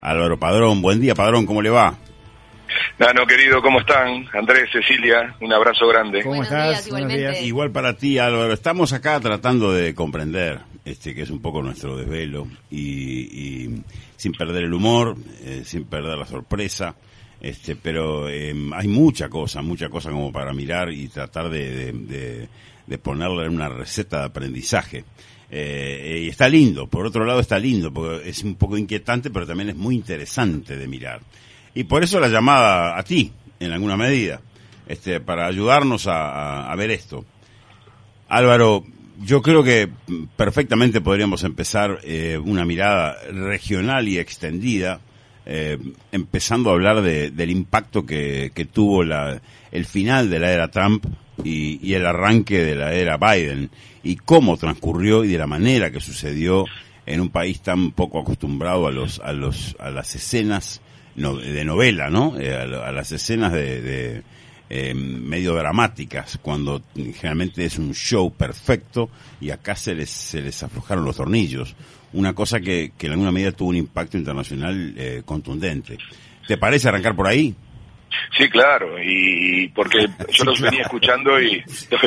Álvaro Padrón, buen día Padrón, ¿cómo le va? Nano, querido, ¿cómo están? Andrés, Cecilia, un abrazo grande. ¿Cómo Buenos estás? días, igualmente. Buenos días. Igual para ti, Álvaro. Estamos acá tratando de comprender, que es un poco nuestro desvelo, y sin perder el humor, sin perder la sorpresa, pero hay mucha cosa como para mirar y tratar de ponerle una receta de aprendizaje. Y está lindo, por otro lado está lindo, porque es un poco inquietante, pero también es muy interesante de mirar. Y por eso la llamada a ti, en alguna medida, para ayudarnos a ver esto. Álvaro, yo creo que perfectamente podríamos empezar una mirada regional y extendida, empezando a hablar del impacto que tuvo el final de la era Trump y el arranque de la era Biden, y cómo transcurrió y de la manera que sucedió en un país tan poco acostumbrado a las escenas de novela, ¿no? A las escenas de medio dramáticas, cuando generalmente es un show perfecto, y acá se les aflojaron los tornillos. Una cosa que en alguna medida tuvo un impacto internacional contundente. ¿Te parece arrancar por ahí? Sí, claro, y porque yo los venía escuchando y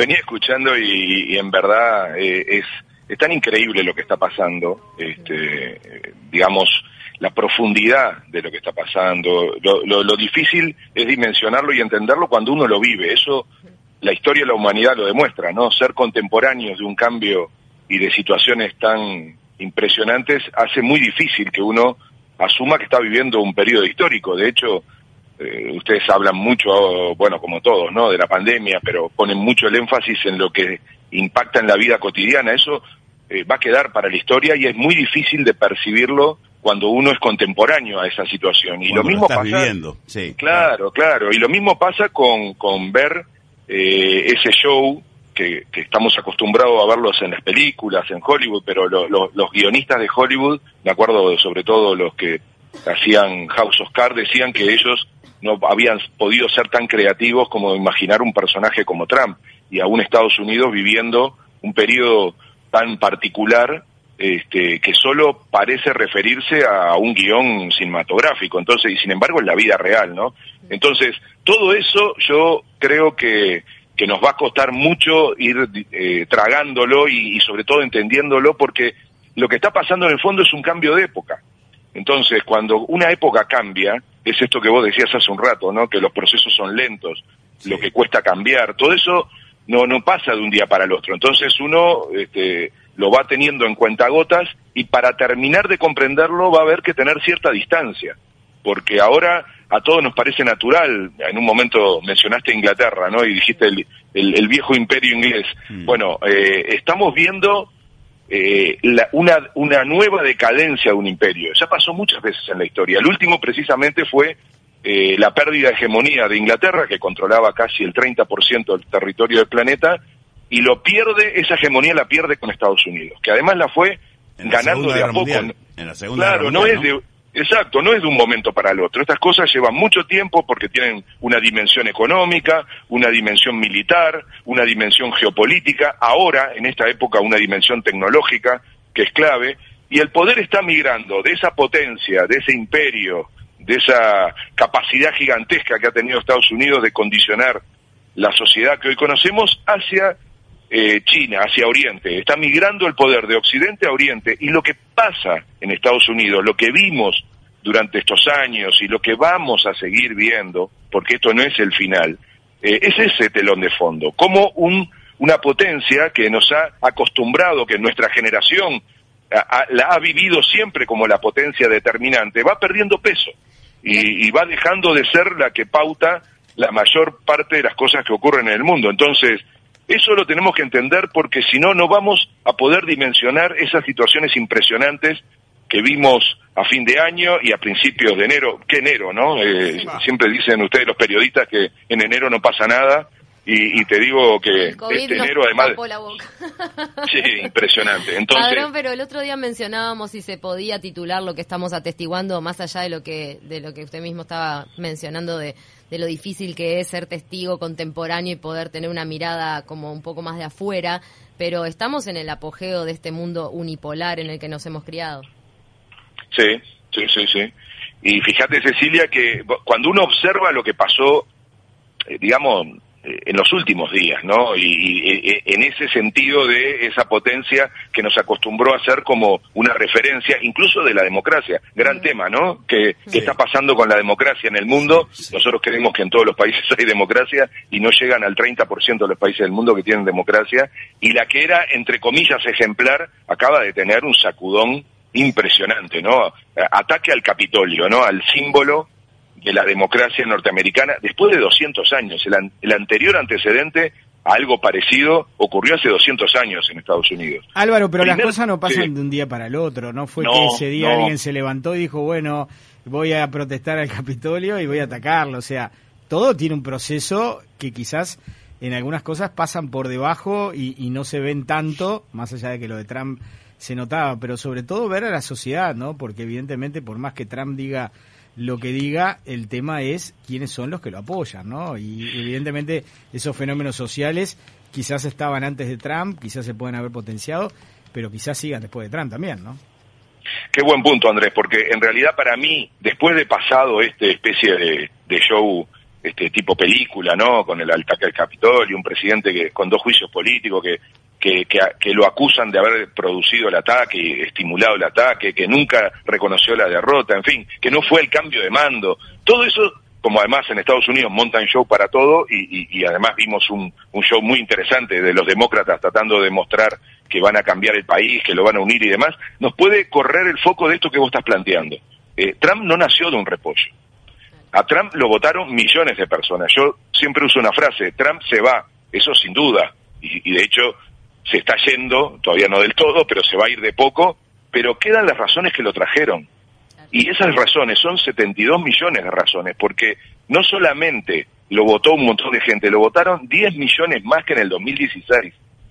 en verdad es tan increíble lo que está pasando, digamos, la profundidad de lo que está pasando, lo difícil es dimensionarlo y entenderlo cuando uno lo vive. Eso la historia de la humanidad lo demuestra, ¿no? Ser contemporáneos de un cambio y de situaciones tan impresionantes hace muy difícil que uno asuma que está viviendo un periodo histórico. De hecho, ustedes hablan mucho, bueno, como todos, ¿no?, de la pandemia, pero ponen mucho el énfasis en lo que impacta en la vida cotidiana. Eso va a quedar para la historia y es muy difícil de percibirlo cuando uno es contemporáneo a esa situación. Y cuando lo mismo estás pasa, viviendo. Sí, claro, y lo mismo pasa con ver ese show que estamos acostumbrados a verlos en las películas, en Hollywood, pero los guionistas de Hollywood, me acuerdo sobre todo los que hacían House of Cards, decían que ellos no habían podido ser tan creativos como imaginar un personaje como Trump, y aún Estados Unidos viviendo un periodo tan particular, que solo parece referirse a un guión cinematográfico, entonces, y sin embargo es la vida real, ¿no? Entonces, todo eso yo creo que nos va a costar mucho ir tragándolo y sobre todo entendiéndolo, porque lo que está pasando en el fondo es un cambio de época. Entonces, cuando una época cambia, es esto que vos decías hace un rato, ¿no?, que los procesos son lentos, sí, lo que cuesta cambiar, todo eso no pasa de un día para el otro. Entonces uno lo va teniendo en cuentagotas, y para terminar de comprenderlo va a haber que tener cierta distancia, porque ahora a todos nos parece natural. En un momento mencionaste Inglaterra, ¿no?, y dijiste el viejo imperio inglés. Bueno, estamos viendo una nueva decadencia de un imperio. Ya pasó muchas veces en la historia. El último precisamente fue la pérdida de hegemonía de Inglaterra, que controlaba casi el 30% del territorio del planeta, y esa hegemonía la pierde con Estados Unidos, que además la fue ganando de a poco. En la Segunda Guerra Mundial, exacto, no es de un momento para el otro. Estas cosas llevan mucho tiempo porque tienen una dimensión económica, una dimensión militar, una dimensión geopolítica, ahora, en esta época, una dimensión tecnológica que es clave, y el poder está migrando de esa potencia, de ese imperio, de esa capacidad gigantesca que ha tenido Estados Unidos de condicionar la sociedad que hoy conocemos, hacia China, hacia Oriente. Está migrando el poder de Occidente a Oriente, y lo que pasa en Estados Unidos, lo que vimos durante estos años y lo que vamos a seguir viendo, porque esto no es el final, es ese telón de fondo, como una potencia que nos ha acostumbrado, que nuestra generación la ha vivido siempre como la potencia determinante, va perdiendo peso y va dejando de ser la que pauta la mayor parte de las cosas que ocurren en el mundo. Entonces, eso lo tenemos que entender, porque si no, no vamos a poder dimensionar esas situaciones impresionantes que vimos a fin de año y a principios de enero. ¿Qué enero, no? Siempre dicen ustedes, los periodistas, que en enero no pasa nada, y te digo que este enero además... La boca. Sí, impresionante. Entonces, Padrón, pero el otro día mencionábamos si se podía titular lo que estamos atestiguando, más allá de lo que usted mismo estaba mencionando, de lo difícil que es ser testigo contemporáneo y poder tener una mirada como un poco más de afuera, pero estamos en el apogeo de este mundo unipolar en el que nos hemos criado. Sí. Y fíjate, Cecilia, que cuando uno observa lo que pasó, digamos, en los últimos días, ¿no? Y en ese sentido de esa potencia que nos acostumbró a ser como una referencia, incluso de la democracia. Gran tema, ¿no? ¿Qué está pasando con la democracia en el mundo? Nosotros creemos que en todos los países hay democracia y no llegan al 30% de los países del mundo que tienen democracia. Y la que era, entre comillas, ejemplar, acaba de tener un sacudón impresionante, ¿no? Ataque al Capitolio, ¿no? Al símbolo de la democracia norteamericana, después de 200 años. El anterior antecedente a algo parecido ocurrió hace 200 años en Estados Unidos. Álvaro, pero las cosas no pasan de un día para el otro, ¿no? Fue que ese día alguien se levantó y dijo, bueno, voy a protestar al Capitolio y voy a atacarlo. O sea, todo tiene un proceso que quizás en algunas cosas pasan por debajo y no se ven tanto, más allá de que lo de Trump se notaba, pero sobre todo ver a la sociedad, ¿no? Porque evidentemente, por más que Trump diga lo que diga, el tema es quiénes son los que lo apoyan, ¿no? Y evidentemente esos fenómenos sociales quizás estaban antes de Trump, quizás se pueden haber potenciado, pero quizás sigan después de Trump también, ¿no? Qué buen punto, Andrés, porque en realidad para mí, después de pasado especie de show, tipo película, ¿no? Con el ataque al Capitolio, un presidente que con 2 juicios políticos que lo acusan de haber producido el ataque y estimulado el ataque, que nunca reconoció la derrota, en fin, que no fue el cambio de mando. Todo eso, como además en Estados Unidos montan show para todo, y además vimos un show muy interesante de los demócratas tratando de demostrar que van a cambiar el país, que lo van a unir y demás, nos puede correr el foco de esto que vos estás planteando. Trump no nació de un repollo. A Trump lo votaron millones de personas. Yo siempre uso una frase, Trump se va, eso sin duda, y de hecho se está yendo, todavía no del todo, pero se va a ir de poco, pero quedan las razones que lo trajeron. Y esas razones son 72 millones de razones, porque no solamente lo votó un montón de gente, lo votaron 10 millones más que en el 2016.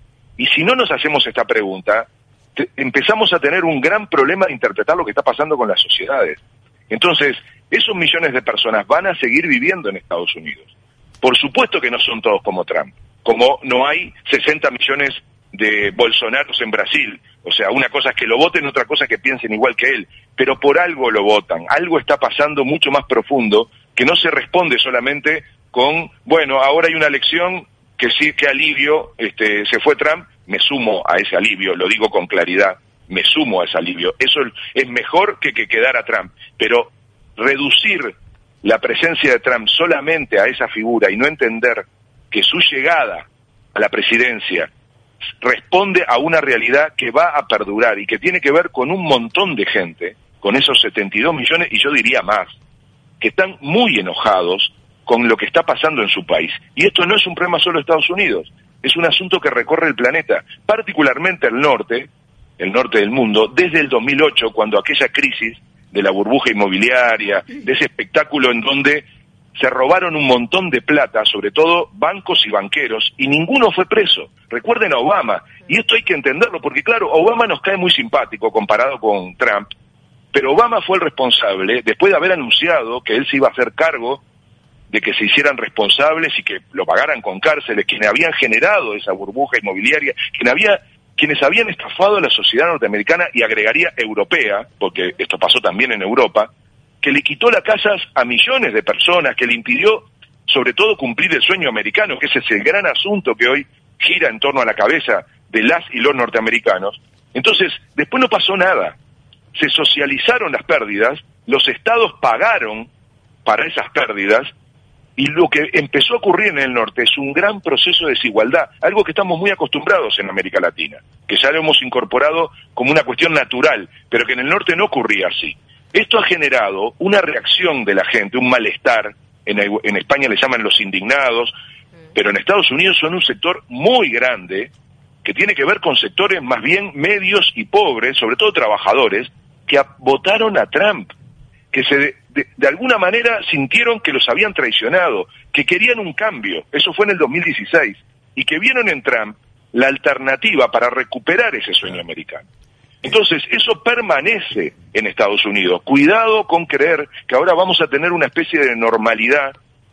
Y si no nos hacemos esta pregunta, empezamos a tener un gran problema de interpretar lo que está pasando con las sociedades. Entonces, esos millones de personas van a seguir viviendo en Estados Unidos. Por supuesto que no son todos como Trump, como no hay 60 millones de Bolsonaros en Brasil. O sea, una cosa es que lo voten, otra cosa es que piensen igual que él, pero por algo lo votan. Algo está pasando mucho más profundo, que no se responde solamente con, bueno, ahora hay una elección, que sí, que alivio, se fue Trump, me sumo a ese alivio, lo digo con claridad, me sumo a ese alivio. Eso es mejor que quedara Trump, pero reducir la presencia de Trump solamente a esa figura y no entender que su llegada a la presidencia responde a una realidad que va a perdurar y que tiene que ver con un montón de gente, con esos 72 millones, y yo diría más, que están muy enojados con lo que está pasando en su país. Y esto no es un problema solo de Estados Unidos, es un asunto que recorre el planeta, particularmente el norte del mundo, desde el 2008, cuando aquella crisis de la burbuja inmobiliaria, de ese espectáculo en donde se robaron un montón de plata, sobre todo bancos y banqueros, y ninguno fue preso. Recuerden a Obama, y esto hay que entenderlo, porque claro, Obama nos cae muy simpático comparado con Trump, pero Obama fue el responsable, después de haber anunciado que él se iba a hacer cargo de que se hicieran responsables y que lo pagaran con cárceles, quienes habían generado esa burbuja inmobiliaria, quienes habían estafado a la sociedad norteamericana y agregaría europea, porque esto pasó también en Europa, que le quitó las casas a millones de personas, que le impidió sobre todo cumplir el sueño americano, que ese es el gran asunto que hoy gira en torno a la cabeza de las y los norteamericanos. Entonces, después no pasó nada. Se socializaron las pérdidas, los estados pagaron para esas pérdidas, y lo que empezó a ocurrir en el norte es un gran proceso de desigualdad, algo que estamos muy acostumbrados en América Latina, que ya lo hemos incorporado como una cuestión natural, pero que en el norte no ocurría así. Esto ha generado una reacción de la gente, un malestar. En España le llaman los indignados, pero en Estados Unidos son un sector muy grande que tiene que ver con sectores más bien medios y pobres, sobre todo trabajadores, que votaron a Trump, que de alguna manera sintieron que los habían traicionado, que querían un cambio. Eso fue en el 2016, y que vieron en Trump la alternativa para recuperar ese sueño americano. Entonces, eso permanece en Estados Unidos. Cuidado con creer que ahora vamos a tener una especie de normalidad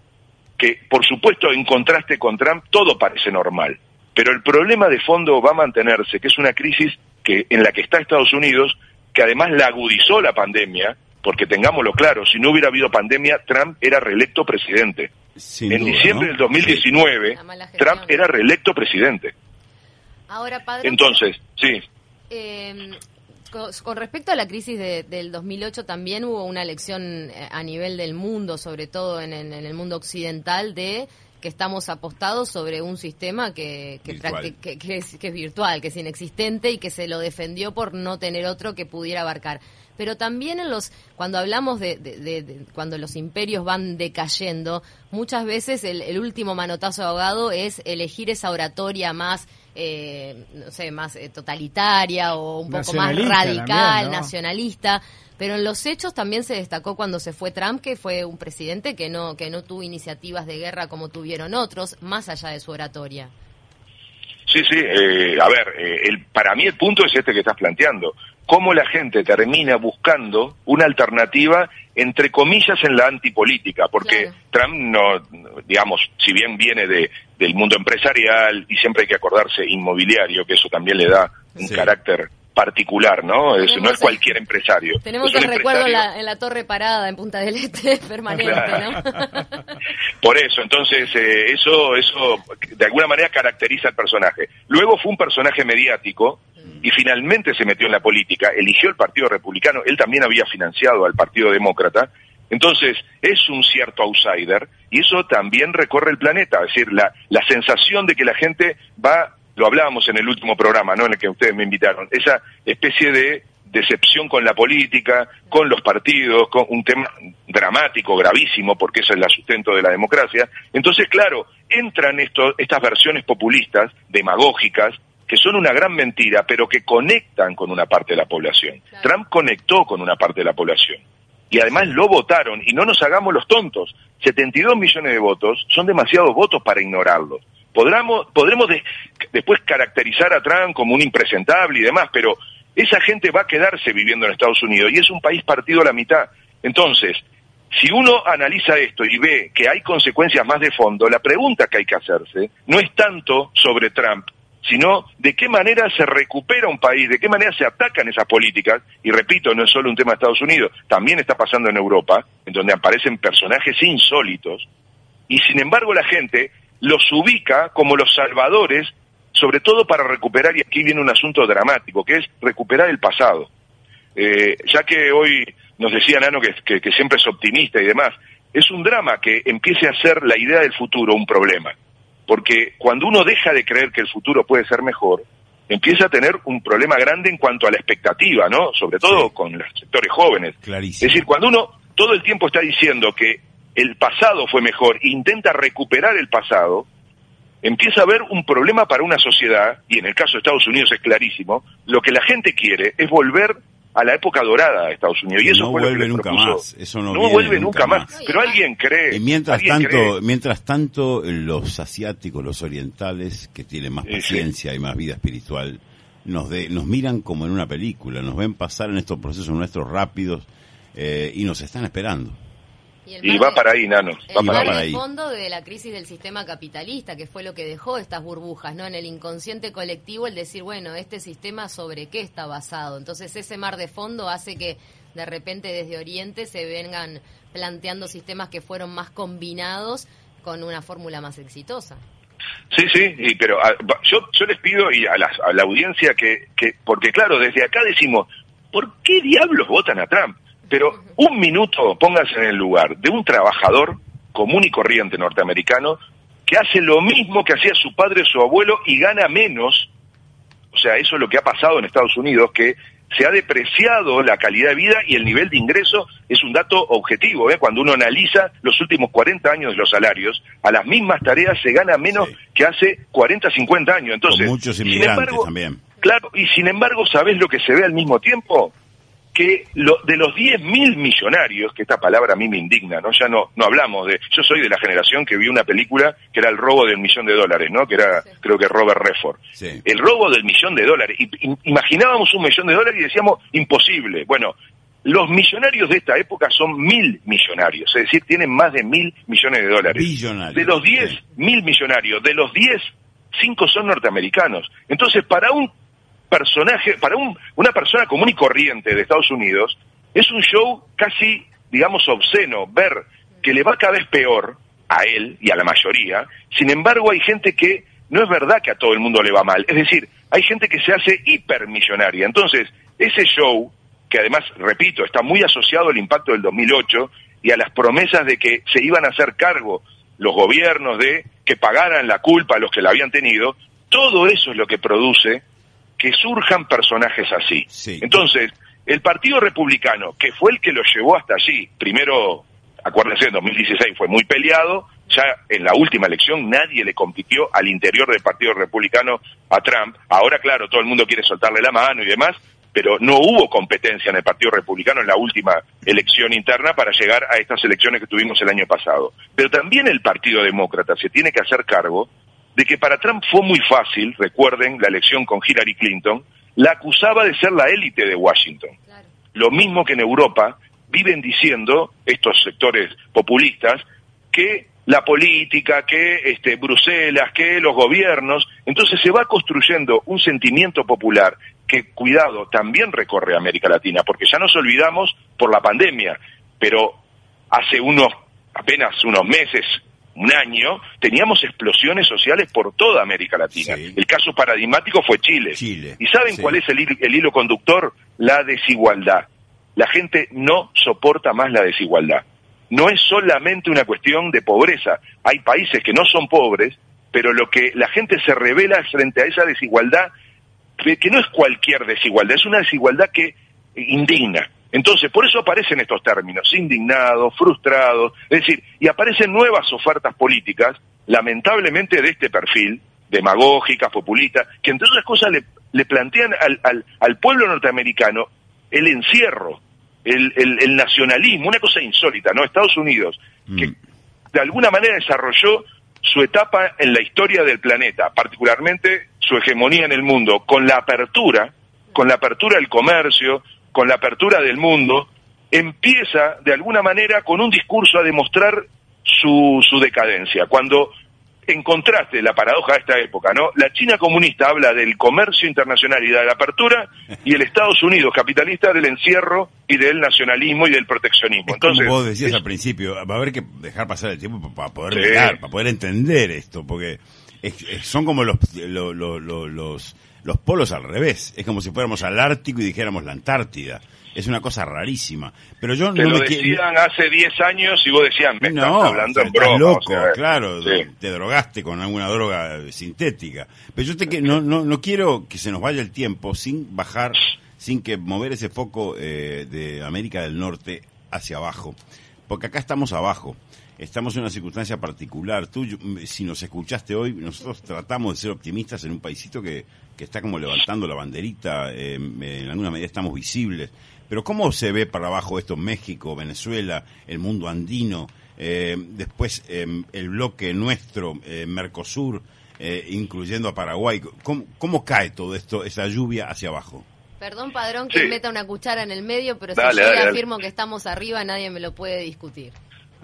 que, por supuesto, en contraste con Trump, todo parece normal. Pero el problema de fondo va a mantenerse, que es una crisis en la que está Estados Unidos, que además la agudizó la pandemia, porque tengámoslo claro, si no hubiera habido pandemia, Trump era reelecto presidente. En diciembre del 2019, Trump era reelecto presidente. Ahora, padre, entonces, sí. Con respecto a la crisis del 2008, también hubo una lección a nivel del mundo, sobre todo en el mundo occidental, de que estamos apostados sobre un sistema que es virtual, que es inexistente y que se lo defendió por no tener otro que pudiera abarcar. Pero también cuando hablamos de cuando los imperios van decayendo, muchas veces el último manotazo ahogado es elegir esa oratoria más más totalitaria o un poco más radical, también, ¿no? Nacionalista. Pero en los hechos también se destacó cuando se fue Trump, que fue un presidente que no tuvo iniciativas de guerra como tuvieron otros, más allá de su oratoria. Sí, para mí el punto es este que estás planteando. Cómo la gente termina buscando una alternativa, entre comillas, en la antipolítica, porque claro, Trump no, digamos, si bien viene del mundo empresarial, y siempre hay que acordarse inmobiliario, que eso también le da un carácter particular, ¿no? Eso no es cualquier empresario. Tenemos el recuerdo en la Torre Parada en Punta del Este permanente, ¿no? Por eso, entonces, eso de alguna manera caracteriza al personaje. Luego fue un personaje mediático y finalmente se metió en la política, eligió el Partido Republicano, él también había financiado al Partido Demócrata, entonces es un cierto outsider y eso también recorre el planeta, es decir, la sensación de que la gente va, lo hablábamos en el último programa, ¿no?, en el que ustedes me invitaron, esa especie de decepción con la política, con los partidos, con un tema dramático, gravísimo, porque eso es el sustento de la democracia. Entonces, claro, entran estas versiones populistas, demagógicas, que son una gran mentira, pero que conectan con una parte de la población. Claro. Trump conectó con una parte de la población. Y además lo votaron, y no nos hagamos los tontos. 72 millones de votos son demasiados votos para ignorarlos. Podremos después caracterizar a Trump como un impresentable y demás, pero esa gente va a quedarse viviendo en Estados Unidos, y es un país partido a la mitad. Entonces, si uno analiza esto y ve que hay consecuencias más de fondo, la pregunta que hay que hacerse no es tanto sobre Trump, sino de qué manera se recupera un país, de qué manera se atacan esas políticas, y repito, no es solo un tema de Estados Unidos, también está pasando en Europa, en donde aparecen personajes insólitos, y sin embargo la gente los ubica como los salvadores, sobre todo para recuperar, y aquí viene un asunto dramático, que es recuperar el pasado. Ya que hoy nos decía Nano que siempre es optimista y demás, es un drama que empiece a ser la idea del futuro un problema. Porque cuando uno deja de creer que el futuro puede ser mejor, empieza a tener un problema grande en cuanto a la expectativa, ¿no? Sobre todo con los sectores jóvenes. Clarísimo. Es decir, cuando uno todo el tiempo está diciendo que el pasado fue mejor e intenta recuperar el pasado, empieza a haber un problema para una sociedad, y en el caso de Estados Unidos es clarísimo, lo que la gente quiere es volver a la época dorada de Estados Unidos, y eso no fue vuelve lo que nunca propuso. más, eso no vuelve nunca más. Pero alguien cree. Mientras tanto, los asiáticos, los orientales, que tienen más paciencia y más vida espiritual, nos miran como en una película, nos ven pasar en estos procesos nuestros rápidos, y nos están esperando. Y va para ahí, Nano. Va para ahí. El fondo de la crisis del sistema capitalista, que fue lo que dejó estas burbujas, ¿no? En el inconsciente colectivo, el decir, bueno, este sistema sobre qué está basado. Entonces ese mar de fondo hace que de repente desde Oriente se vengan planteando sistemas que fueron más combinados con una fórmula más exitosa. Sí, pero yo les pido y a la audiencia que porque claro, desde acá decimos, ¿por qué diablos votan a Trump? Pero un minuto, pónganse en el lugar de un trabajador común y corriente norteamericano que hace lo mismo que hacía su padre o su abuelo y gana menos. O sea, eso es lo que ha pasado en Estados Unidos, que se ha depreciado la calidad de vida y el nivel de ingreso es un dato objetivo, ¿eh? Cuando uno analiza los últimos 40 años de los salarios, a las mismas tareas se gana menos que hace 40, 50 años. Entonces, con muchos inmigrantes también. Claro, y sin embargo, ¿sabés lo que se ve al mismo tiempo? Que de los 10.000 millonarios, que esta palabra a mí me indigna, ¿no? Ya no hablamos de... Yo soy de la generación que vio una película que era El robo del $1.000.000, ¿no? Que era, creo que Robert Redford. Sí. El robo del $1.000.000. Imaginábamos $1.000.000 y decíamos, imposible. Bueno, los millonarios de esta época son 1.000 millonarios, es decir, tienen más de $1.000 millones. Billonarios. De los 10, 1.000 millonarios. De los 10, 5 son norteamericanos. Entonces, para un personaje, para una persona común y corriente de Estados Unidos, Es un show casi, digamos, obsceno, ver que le va cada vez peor a él y a la mayoría. Sin embargo, hay gente que no es verdad que a todo el mundo le va mal. Es decir, hay gente que se hace hipermillonaria. Entonces, ese show, que además, repito, está muy asociado al impacto del 2008 y a las promesas de que se iban a hacer cargo los gobiernos de que pagaran la culpa a los que la habían tenido, todo eso es lo que produce que surjan personajes así. Sí. Entonces, el Partido Republicano, que fue el que lo llevó hasta allí, primero, acuérdense, en 2016 fue muy peleado, ya en la última elección nadie le compitió al interior del Partido Republicano a Trump. Ahora, claro, todo el mundo quiere soltarle la mano y demás, pero no hubo competencia en el Partido Republicano en la última elección interna para llegar a estas elecciones que tuvimos el año pasado. Pero también el Partido Demócrata se tiene que hacer cargo de que para Trump fue muy fácil, recuerden la elección con Hillary Clinton, la acusaba de ser la élite de Washington. Claro. Lo mismo que en Europa viven diciendo estos sectores populistas que la política, que Bruselas, que los gobiernos, entonces se va construyendo un sentimiento popular que, cuidado, también recorre América Latina, porque ya nos olvidamos por la pandemia, pero hace apenas unos meses, un año, teníamos explosiones sociales por toda América Latina. Sí. El caso paradigmático fue Chile. ¿Y saben cuál es el hilo conductor? La desigualdad. La gente no soporta más la desigualdad. No es solamente una cuestión de pobreza. Hay países que no son pobres, pero lo que la gente se revela frente a esa desigualdad, que no es cualquier desigualdad, es una desigualdad que indigna. Entonces, por eso aparecen estos términos, indignados, frustrados, es decir, y aparecen nuevas ofertas políticas, lamentablemente de este perfil, demagógicas, populistas, que entre otras cosas le plantean al pueblo norteamericano el encierro, el nacionalismo, una cosa insólita, ¿no? Estados Unidos, que de alguna manera desarrolló su etapa en la historia del planeta, particularmente su hegemonía en el mundo, con la apertura del comercio, con la apertura del mundo, empieza de alguna manera con un discurso a demostrar su decadencia. Cuando, en contraste, la paradoja de esta época, ¿no? La China comunista habla del comercio internacional y de la apertura, y el Estados Unidos capitalista del encierro y del nacionalismo y del proteccionismo. Entonces, como vos decías al principio, va a haber que dejar pasar el tiempo para poder mirar, para poder entender esto, porque son como los polos al revés. Es como si fuéramos al Ártico y dijéramos la Antártida. Es una cosa rarísima. Pero yo te no lo decían hace 10 años y vos decías, me estás hablando en broma. Loco, o sea, claro, sí. Te drogaste con alguna droga sintética. Pero yo no quiero que se nos vaya el tiempo sin bajar, sin que mover ese foco de América del Norte hacia abajo. Porque acá estamos abajo. Estamos en una circunstancia particular. Tú, si nos escuchaste hoy, nosotros tratamos de ser optimistas en un paisito que está como levantando la banderita, en alguna medida estamos visibles. Pero ¿cómo se ve para abajo esto? México, Venezuela, el mundo andino, después el bloque nuestro, Mercosur, incluyendo a Paraguay. ¿Cómo cae todo esto, esa lluvia hacia abajo? Perdón, Padrón, que meta una cuchara en el medio, pero si yo afirmo que estamos arriba, nadie me lo puede discutir.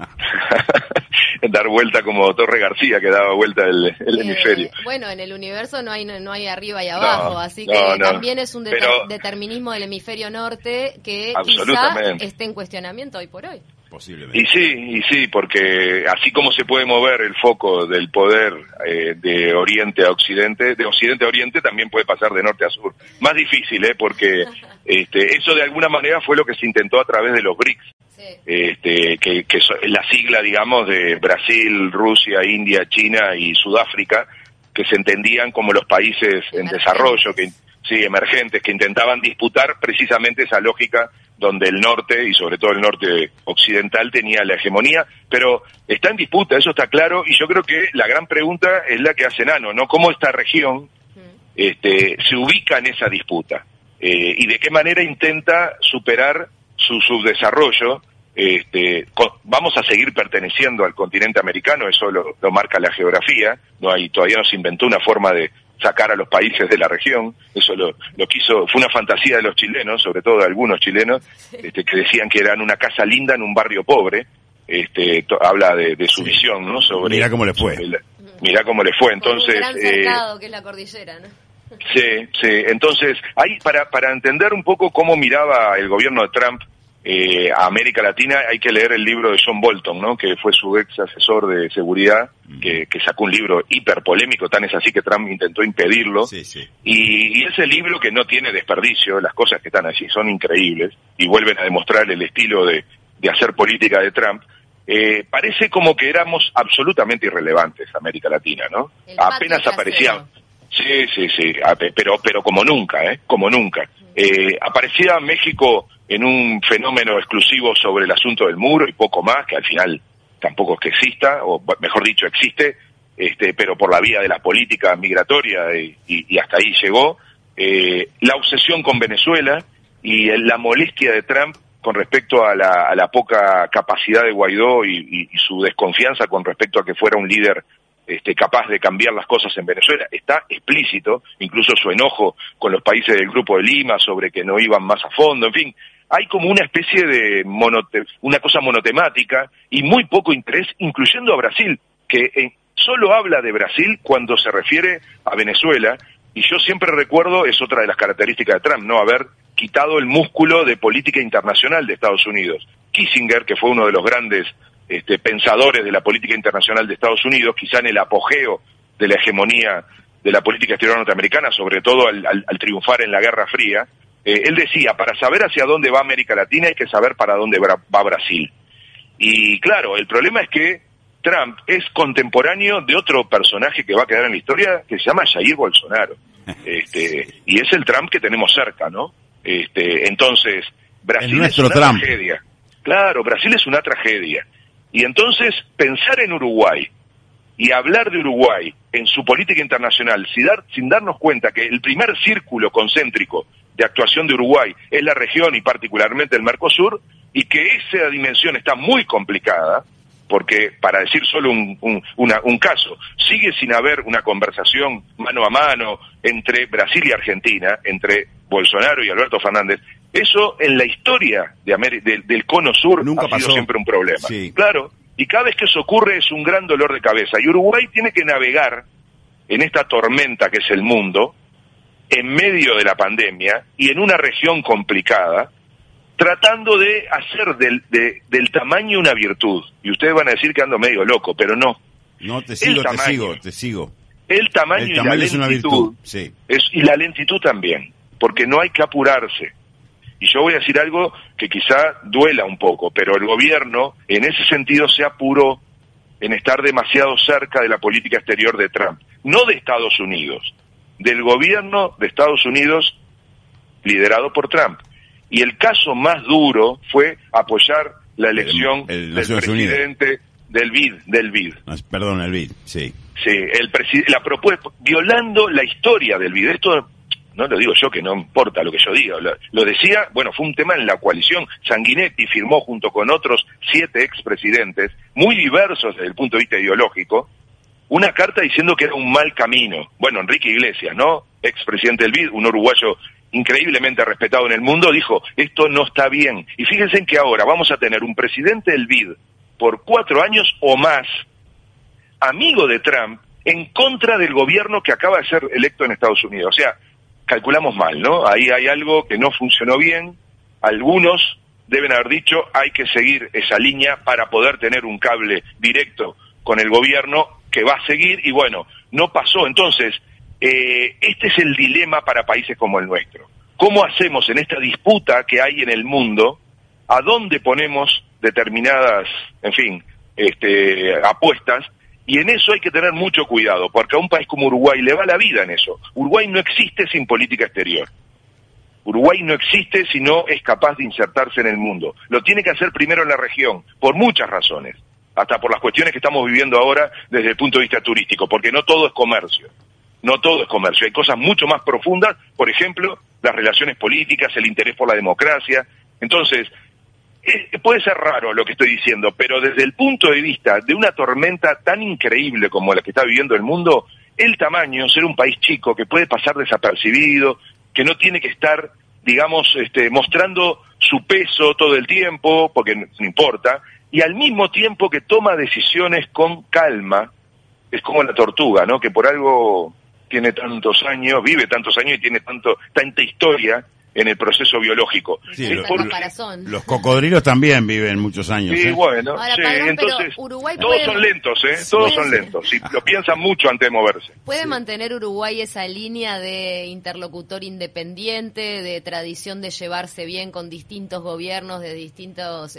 Dar vuelta como Torre García, que daba vuelta el hemisferio. Bueno, en el universo no hay arriba y abajo, así que también es un determinismo del hemisferio norte que quizá esté en cuestionamiento hoy por hoy. Posiblemente. Y sí, porque así como se puede mover el foco del poder de oriente a occidente, de occidente a oriente, también puede pasar de norte a sur. Más difícil, porque eso de alguna manera fue lo que se intentó a través de los BRICS. Que es la sigla, digamos, de Brasil, Rusia, India, China y Sudáfrica, que se entendían como los países en desarrollo, emergentes, que intentaban disputar precisamente esa lógica donde el norte, y sobre todo el norte occidental, tenía la hegemonía, pero está en disputa, eso está claro, y yo creo que la gran pregunta es la que hace Nano, ¿no? ¿Cómo esta región se ubica en esa disputa? Y de qué manera intenta superar su subdesarrollo. Vamos a seguir perteneciendo al continente americano, eso lo marca la geografía, todavía no se inventó una forma de sacar a los países de la región, eso lo quiso, fue una fantasía de los chilenos, sobre todo de algunos chilenos, que decían que eran una casa linda en un barrio pobre, habla de su visión, ¿no? Sobre, mirá cómo le fue. Mirá cómo le fue, entonces... Un gran cercado que es la cordillera, ¿no? Sí, entonces, para entender un poco cómo miraba el gobierno de Trump a América Latina hay que leer el libro de John Bolton, ¿no? Que fue su ex asesor de seguridad, que sacó un libro hiper polémico, tan es así que Trump intentó impedirlo. Sí, sí. Y ese libro que no tiene desperdicio, las cosas que están allí son increíbles y vuelven a demostrar el estilo de hacer política de Trump. Parece como que éramos absolutamente irrelevantes, América Latina, ¿no? Apenas aparecían. Sí, pero como nunca, como nunca. Aparecía México en un fenómeno exclusivo sobre el asunto del muro y poco más, que al final tampoco es que exista, o mejor dicho existe, pero por la vía de la política migratoria y hasta ahí llegó. La obsesión con Venezuela y la molestia de Trump con respecto a la poca capacidad de Guaidó y su desconfianza con respecto a que fuera un líder capaz de cambiar las cosas en Venezuela, está explícito, incluso su enojo con los países del Grupo de Lima sobre que no iban más a fondo, en fin, hay como una especie de una cosa monotemática y muy poco interés, incluyendo a Brasil, que solo habla de Brasil cuando se refiere a Venezuela, y yo siempre recuerdo, es otra de las características de Trump, no haber quitado el músculo de política internacional de Estados Unidos. Kissinger, que fue uno de los grandes pensadores de la política internacional de Estados Unidos, quizá en el apogeo de la hegemonía de la política exterior norteamericana, sobre todo al triunfar en la Guerra Fría, él decía, para saber hacia dónde va América Latina hay que saber para dónde va Brasil. Y claro, el problema es que Trump es contemporáneo de otro personaje que va a quedar en la historia, que se llama Jair Bolsonaro. Y es el Trump que tenemos cerca, ¿no? Entonces, Brasil es una tragedia. Claro, Brasil es una tragedia. Y entonces, pensar en Uruguay y hablar de Uruguay en su política internacional sin darnos cuenta que el primer círculo concéntrico de actuación de Uruguay es la región y particularmente el Mercosur, y que esa dimensión está muy complicada, porque, para decir solo un caso, sigue sin haber una conversación mano a mano entre Brasil y Argentina, entre Bolsonaro y Alberto Fernández. Eso en la historia del Cono Sur nunca ha sido pasó. Siempre un problema. Sí. Claro, y cada vez que eso ocurre es un gran dolor de cabeza. Y Uruguay tiene que navegar en esta tormenta que es el mundo, en medio de la pandemia y en una región complicada, tratando de hacer del tamaño una virtud. Y ustedes van a decir que ando medio loco, pero no. No, te sigo. El tamaño y la lentitud es una virtud, sí. Y la lentitud también, porque no hay que apurarse. Y yo voy a decir algo que quizá duela un poco, pero el gobierno en ese sentido se apuró en estar demasiado cerca de la política exterior de Trump. No de Estados Unidos, del gobierno de Estados Unidos liderado por Trump. Y el caso más duro fue apoyar la elección del presidente del BID. Perdón, el BID, sí. Sí, la propuesta, violando la historia del BID. Esto no lo digo yo, que no importa lo que yo diga. Lo decía, bueno, fue un tema en la coalición. Sanguinetti firmó junto con otros 7 expresidentes, muy diversos desde el punto de vista ideológico, una carta diciendo que era un mal camino. Bueno, Enrique Iglesias, ¿no? Expresidente del BID, un uruguayo increíblemente respetado en el mundo, dijo, esto no está bien. Y fíjense en que ahora vamos a tener un presidente del BID por 4 años o más, amigo de Trump, en contra del gobierno que acaba de ser electo en Estados Unidos. O sea, calculamos mal, ¿no? Ahí hay algo que no funcionó bien. Algunos deben haber dicho, hay que seguir esa línea para poder tener un cable directo con el gobierno que va a seguir, y bueno, no pasó. Entonces, este es el dilema para países como el nuestro. ¿Cómo hacemos en esta disputa que hay en el mundo? ¿A dónde ponemos determinadas, en fin, apuestas? Y en eso hay que tener mucho cuidado, porque a un país como Uruguay le va la vida en eso. Uruguay no existe sin política exterior. Uruguay no existe si no es capaz de insertarse en el mundo. Lo tiene que hacer primero en la región, por muchas razones. Hasta por las cuestiones que estamos viviendo ahora desde el punto de vista turístico, porque no todo es comercio. No todo es comercio. Hay cosas mucho más profundas, por ejemplo, las relaciones políticas, el interés por la democracia. Entonces, puede ser raro lo que estoy diciendo, pero desde el punto de vista de una tormenta tan increíble como la que está viviendo el mundo, el tamaño, ser un país chico que puede pasar desapercibido, que no tiene que estar, digamos, mostrando su peso todo el tiempo, porque no importa, y al mismo tiempo que toma decisiones con calma, es como la tortuga, ¿no? Que por algo tiene tantos años, vive tantos años y tiene tanta historia, en el proceso biológico. Sí, los cocodrilos también viven muchos años. Sí, bueno, ahora, sí, Padrón, entonces Uruguay todos son lentos, todos son lentos, y lo piensan mucho antes de moverse. ¿Puede mantener Uruguay esa línea de interlocutor independiente, de tradición de llevarse bien con distintos gobiernos, de distintos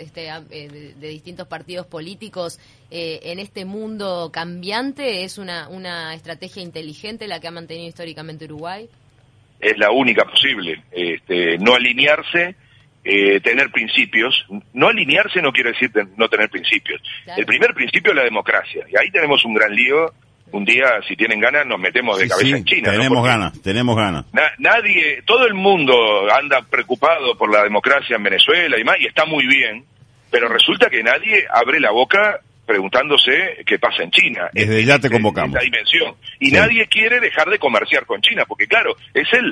de distintos partidos políticos en este mundo cambiante? ¿Es una estrategia inteligente la que ha mantenido históricamente Uruguay? Es la única posible, no alinearse, tener principios. No alinearse no quiere decir no tener principios. Claro. El primer principio es la democracia, y ahí tenemos un gran lío. Un día, si tienen ganas, nos metemos de cabeza en China. Tenemos ganas. Nadie, todo el mundo anda preocupado por la democracia en Venezuela y más, y está muy bien, pero resulta que nadie abre la boca preguntándose qué pasa en China. Desde ya te convocamos. Esa dimensión. Y nadie quiere dejar de comerciar con China, porque claro, es el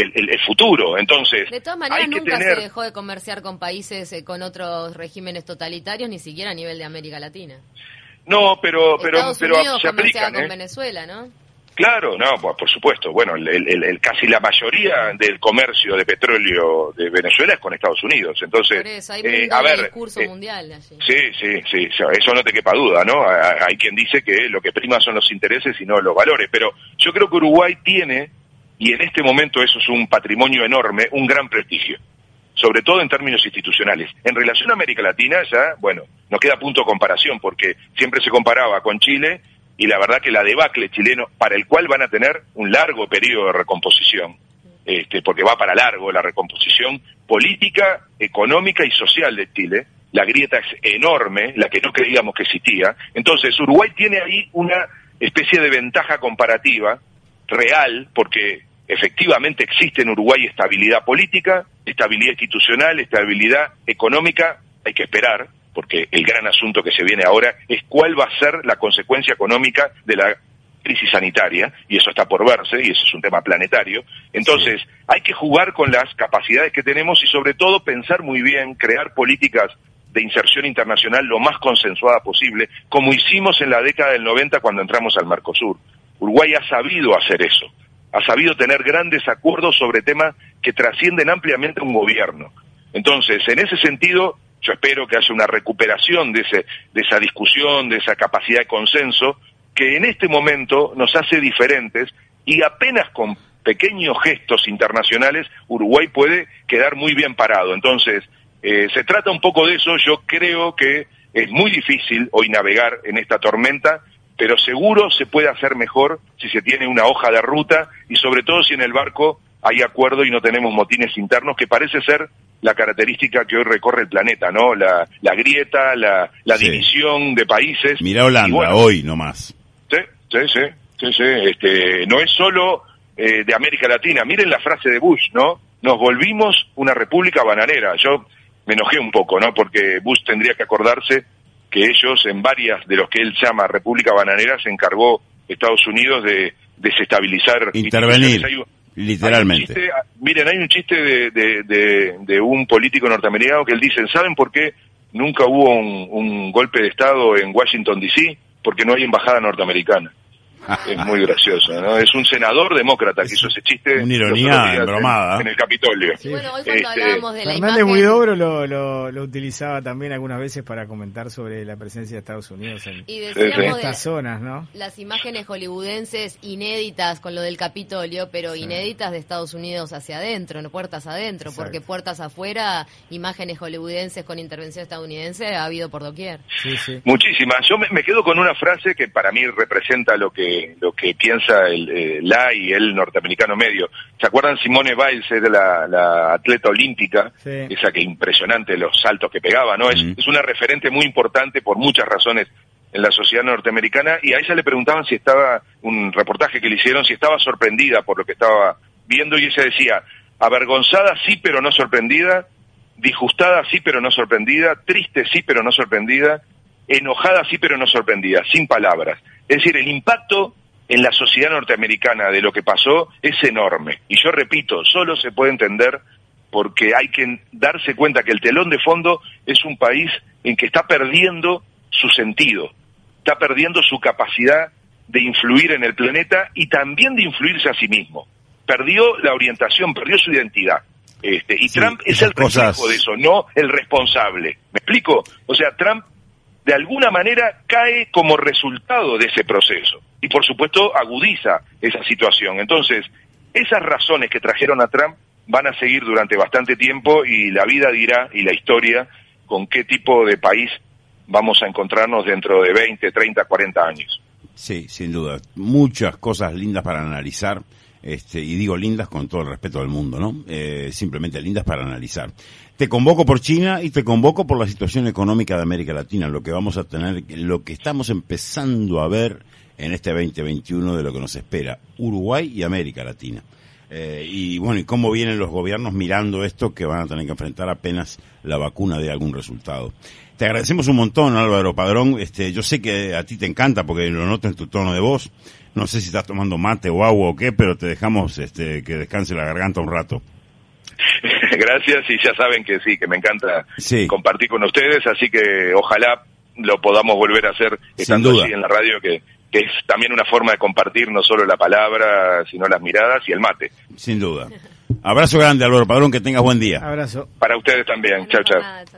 futuro. Entonces, de todas maneras, nunca se dejó de comerciar con países, con otros regímenes totalitarios, ni siquiera a nivel de América Latina. No, pero se aplican, con Venezuela, ¿no? Claro, no, por supuesto. Bueno, casi la mayoría del comercio de petróleo de Venezuela es con Estados Unidos. Entonces, por eso, hay un discurso mundial allí. Sí, eso no te quepa duda, ¿no? Hay quien dice que lo que prima son los intereses y no los valores, pero yo creo que Uruguay tiene, y en este momento eso es un patrimonio enorme, un gran prestigio, sobre todo en términos institucionales. En relación a América Latina ya, bueno, no queda punto de comparación, porque siempre se comparaba con Chile, y la verdad que la debacle chileno, para el cual van a tener un largo periodo de recomposición, porque va para largo la recomposición política, económica y social de Chile. La grieta es enorme, la que no creíamos que existía. Entonces, Uruguay tiene ahí una especie de ventaja comparativa real, porque efectivamente existe en Uruguay estabilidad política, estabilidad institucional, estabilidad económica. Hay que esperar, porque el gran asunto que se viene ahora es cuál va a ser la consecuencia económica de la crisis sanitaria, y eso está por verse, y eso es un tema planetario. Entonces, hay que jugar con las capacidades que tenemos y sobre todo pensar muy bien, crear políticas de inserción internacional lo más consensuada posible, como hicimos en la década del 90 cuando entramos al Mercosur. Uruguay ha sabido hacer eso, ha sabido tener grandes acuerdos sobre temas que trascienden ampliamente un gobierno. Entonces, en ese sentido, yo espero que haya una recuperación de esa discusión, de esa capacidad de consenso, que en este momento nos hace diferentes, y apenas con pequeños gestos internacionales Uruguay puede quedar muy bien parado. Entonces, se trata un poco de eso. Yo creo que es muy difícil hoy navegar en esta tormenta, pero seguro se puede hacer mejor si se tiene una hoja de ruta, y sobre todo si en el barco hay acuerdo y no tenemos motines internos, que parece ser la característica que hoy recorre el planeta, ¿no? La grieta, la división de países. Mirá Holanda, hoy nomás. Sí. No es solo de América Latina. Miren la frase de Bush, ¿no? Nos volvimos una república bananera. Yo me enojé un poco, ¿no? Porque Bush tendría que acordarse que ellos, en varias de los que él llama república bananera, se encargó Estados Unidos de desestabilizar. Intervenir, literalmente. Hay un chiste de un político norteamericano que él dice, ¿saben por qué nunca hubo un golpe de Estado en Washington, D.C.? Porque no hay embajada norteamericana. Es muy gracioso, ¿no? Es un senador demócrata que hizo ese chiste. Una ironía embromada. En el Capitolio. Sí. Bueno, hoy cuando hablábamos de la Fernández imagen... Huidobro lo utilizaba también algunas veces para comentar sobre la presencia de Estados Unidos en estas zonas, ¿no? Las imágenes hollywoodenses inéditas con lo del Capitolio, pero inéditas de Estados Unidos hacia adentro, no puertas adentro. Exacto. Porque puertas afuera, imágenes hollywoodenses con intervención estadounidense ha habido por doquier. Sí. Muchísimas. Yo me quedo con una frase que para mí representa lo que piensa el norteamericano medio. ¿Se acuerdan? Simone Biles es de la atleta olímpica, esa que impresionante los saltos que pegaba, ¿no? Es una referente muy importante por muchas razones en la sociedad norteamericana, y a ella le preguntaban si estaba, un reportaje que le hicieron, si estaba sorprendida por lo que estaba viendo, y ella decía, avergonzada sí pero no sorprendida, disgustada sí pero no sorprendida, triste sí pero no sorprendida, enojada sí pero no sorprendida, sin palabras. Es decir, el impacto en la sociedad norteamericana de lo que pasó es enorme. Y yo repito, solo se puede entender porque hay que darse cuenta que el telón de fondo es un país en que está perdiendo su sentido, está perdiendo su capacidad de influir en el planeta y también de influirse a sí mismo. Perdió la orientación, perdió su identidad. Y sí, Trump es el reflejo de eso, no el responsable. ¿Me explico? O sea, Trump de alguna manera cae como resultado de ese proceso y por supuesto agudiza esa situación. Entonces, esas razones que trajeron a Trump van a seguir durante bastante tiempo y la vida dirá, y la historia, con qué tipo de país vamos a encontrarnos dentro de 20, 30, 40 años. Sí, sin duda. Muchas cosas lindas para analizar, y digo lindas con todo el respeto del mundo, ¿no? Simplemente lindas para analizar. Te convoco por China y te convoco por la situación económica de América Latina, lo que vamos a tener, lo que estamos empezando a ver en este 2021 de lo que nos espera, Uruguay y América Latina. Y bueno, y cómo vienen los gobiernos mirando esto, que van a tener que enfrentar apenas la vacuna dé algún resultado. Te agradecemos un montón, Álvaro Padrón. Yo sé que a ti te encanta porque lo noto en tu tono de voz. No sé si estás tomando mate o agua o qué, pero te dejamos que descanse la garganta un rato. Gracias, y ya saben que sí, que me encanta compartir con ustedes, así que ojalá lo podamos volver a hacer estando allí en la radio, que es también una forma de compartir no solo la palabra, sino las miradas y el mate. Sin duda. Abrazo grande, Álvaro Padrón, que tengas buen día. Abrazo. Para ustedes también. Chao, chao.